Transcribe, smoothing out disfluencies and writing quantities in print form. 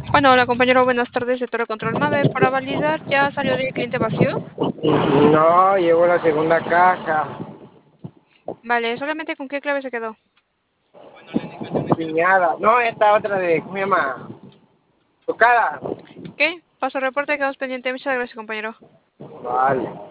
Bueno, hola compañero, buenas tardes de Toro Control Mave. Para validar, ¿ya salió del cliente vacío? No, llevo la segunda caja. Vale, solamente con qué clave se quedó. Piñada. No, esta otra de, ¿cómo se llama? Tocada. ¿Qué? Paso reporte, quedamos pendiente. Muchas gracias, compañero. Vale.